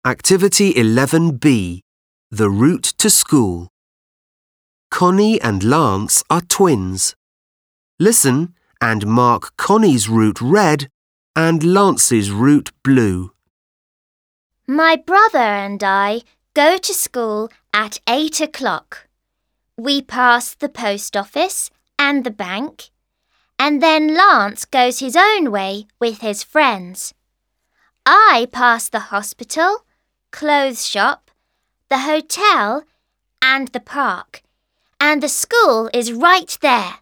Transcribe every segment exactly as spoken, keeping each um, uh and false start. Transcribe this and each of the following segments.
Activity eleven B. The route to school. Connie and Lance are twins. Listen and mark Connie's route red and Lance's route blue. My brother and I go to school at eight o'clock. We pass the post office and the bank, and then Lance goes his own way with his friends. I pass the hospital, clothes shop, the hotel and the park, and the school is right there.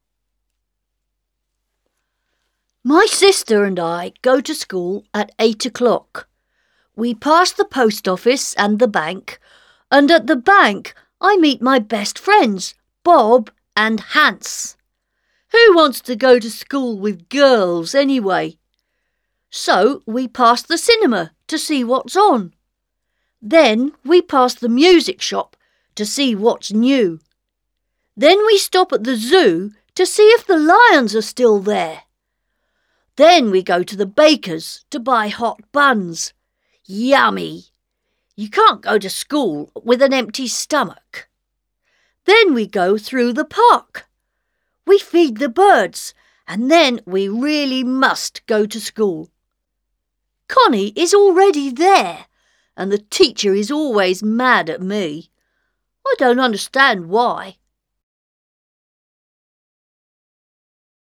My sister and I go to school at eight o'clock. We pass the post office and the bank, and at the bank I meet my best friends, Bob and Hans. Who wants to go to school with girls anyway? So we pass the cinema to see what's on. Then we pass the music shop to see what's new. Then we stop at the zoo to see if the lions are still there. Then we go to the baker's to buy hot buns. Yummy! You can't go to school with an empty stomach. Then we go through the park. We feed the birds, and then we really must go to school. Connie is already there, and the teacher is always mad at me. I don't understand why.